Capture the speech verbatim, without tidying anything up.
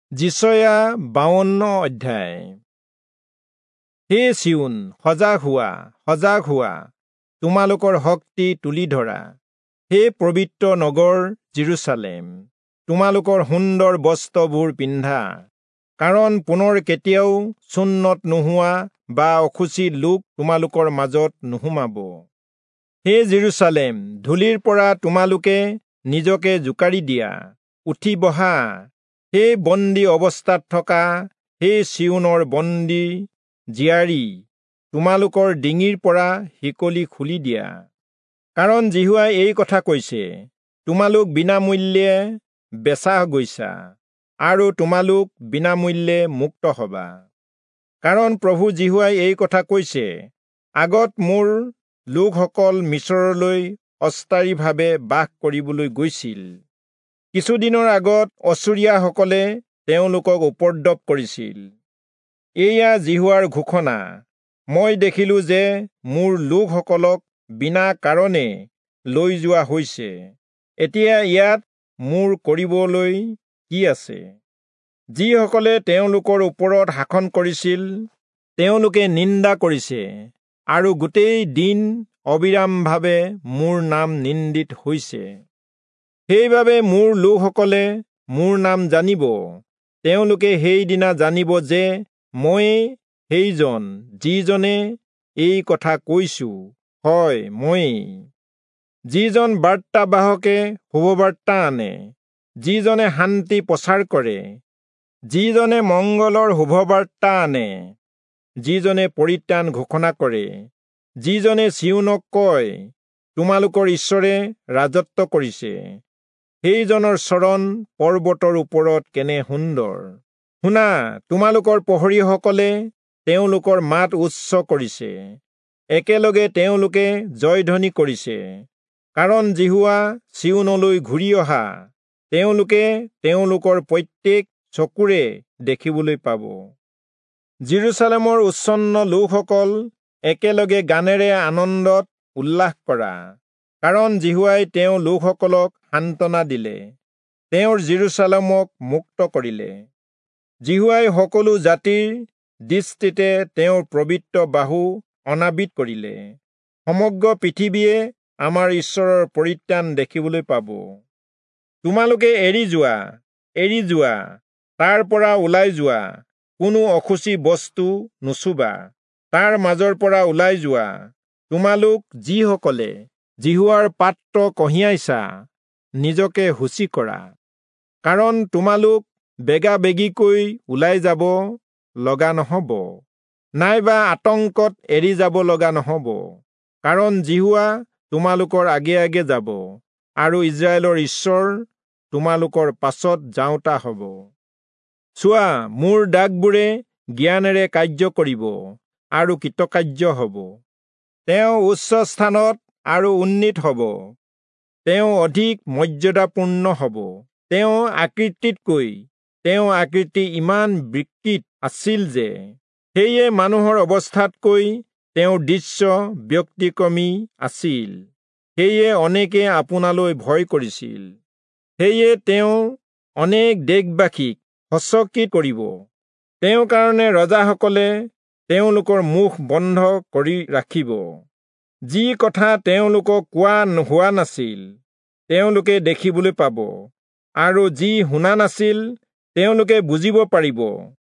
যিচয়া বাৱন্ন অধ্যায়। হে চিউন, সজাগ হোৱা, সজাগ হোৱা, তোমালোকৰ শক্তি তুলি ধৰা। হে পবিত্ৰ নগৰ জেৰুচালেম, তোমালোকৰ সুন্দৰ বস্ত্ৰবোৰ পিন্ধা, কাৰণ পুনৰ কেতিয়াও সুন্নত নোহোৱা বা অসুচি লোক তোমালোকৰ মাজত নোসোমাব। হে জেৰুচালেম, ধূলিৰ পৰা তোমালোকে নিজকে জোকাৰি দিয়া, উঠি বহা। হে বন্দী অৱস্থাত থকা, হে চিউনৰ বন্দী জীয়াৰী, তোমালোকৰ ডিঙিৰ পৰা শিকলি খুলি দিয়া। কাৰণ জিহুৱাই এই কথা কৈছে, তোমালোক বিনামূল্যে বেচা গৈছা, আৰু তোমালোক বিনামূল্যে মুক্ত হবা। কাৰণ প্ৰভু জিহুৱাই এই কথা কৈছে, আগত মোৰ লোকসকল মিছৰলৈ অস্থায়ীভাৱে বাস কৰিবলৈ গৈছিল। কিছুদিনৰ আগত অচুৰীয়াসকলে তেওঁলোকক উপদ্ৰৱ কৰিছিল। এয়া জিহুৱাৰ ঘোষণা, মই দেখিলো যে মোৰ লোকসকলক বিনা কাৰণে লৈ যোৱা হৈছে। এতিয়া ইয়াত মোৰ কৰিবলৈ কি আছে? যিসকলে তেওঁলোকৰ ওপৰত শাসন কৰিছিল, তেওঁলোকে নিন্দা কৰিছে, আৰু গোটেই দিন অবিৰামভাৱে মোৰ নাম নিন্দিত হৈছে। সেইবাবে মোৰ লোকসকলে মোৰ নাম জানিব, তেওঁলোকে সেইদিনা জানিব যে মই সেইজন যিজনে এই কথা কৈছো, হয় ময়েই। যিজন বাৰ্তাবাহকে শুভবাৰ্তা আনে, যিজনে শান্তি প্ৰচাৰ কৰে, যিজনে মংগলৰ শুভবাৰ্তা আনে, যিজনে পৰিত্ৰাণ ঘোষণা কৰে, যিজনে চিউনক কয়, তোমালোকৰ ঈশ্বৰে ৰাজত্ব কৰিছে। সেইজনৰ চৰণ পৰ্বতৰ ওপৰত কেনে সুন্দৰ। শুনা, তোমালোকৰ প্ৰহৰীসকলে তেওঁলোকৰ মাত উচ্চ কৰিছে, একেলগে তেওঁলোকে জয়ধ্বনি কৰিছে। কাৰণ জিহুৱা চিউনলৈ ঘূৰি অহা, তেওঁলোকে তেওঁলোকৰ প্ৰত্যেক চকুৰে দেখিবলৈ পাব। জেৰুচালেমৰ উচ্ছন্ন লোকসকল, একেলগে গানেৰে আনন্দত উল্লাস কৰা, কাৰণ জিহুৱাই তেওঁৰ লোকসকলক সান্তনা দিলে, তেওঁৰ জেৰুচালেমক মুক্ত কৰিলে। জিহুৱাই সকলো জাতিৰ দৃষ্টিতে তেওঁৰ পবিত্ৰ বাহু অনাবৃত কৰিলে। সমগ্ৰ পৃথিৱীয়ে আমাৰ ঈশ্বৰৰ পৰিত্ৰাণ দেখিবলৈ পাব। তোমালোকে এৰি যোৱা, এৰি যোৱা, তাৰ পৰা ওলাই যোৱা, কোনো অসুচি বস্তু নুচুবা, তাৰ মাজৰ পৰা ওলাই যোৱা। তোমালোক যিসকলে জিহুৱাৰ পাত্ৰ কঢ়িয়াইছা, নিজকে শুচি কৰা। কাৰণ তোমালোক বেগাবেগিকৈ ওলাই যাব লগা নহ'ব, নাইবা আতংকত এৰি যাব লগা নহ'ব। কাৰণ জিহুৱা তোমালোকৰ আগে আগে যাব, আৰু ইজৰাইলৰ ঈশ্বৰ তোমালোকৰ পাছত যাওঁতা হ'ব। চোৱা, মোৰ দাগবোৰে জ্ঞানেৰে কাৰ্য কৰিব, আৰু কৃতকাৰ্য হ'ব। তেওঁ উচ্চ স্থানত আৰু উন্নীত হ'ব, তেওঁ অধিক মৰ্যাদাপূৰ্ণ হ'ব। তেওঁ আকৃতিতকৈ তেওঁ আকৃতি ইমান বিকৃত আছিল যে, সেয়ে মানুহৰ অৱস্থাতকৈ তেওঁৰ দৃশ্য ব্যতিক্ৰমী আছিল। সেয়ে অনেকে আপোনালৈ ভয় কৰিছিল। সেয়ে তেওঁ অনেক দেশবাসীক সচকিত কৰিব। তেওঁৰ কাৰণে ৰজাসকলে তেওঁলোকৰ মুখ বন্ধ কৰি ৰাখিব। যি কথা তেওঁলোকক কোৱা হোৱা নাছিল, তেওঁলোকে দেখিবলৈ পাব, আৰু যি শুনা নাছিল, তেওঁলোকে বুজিব পাৰিব।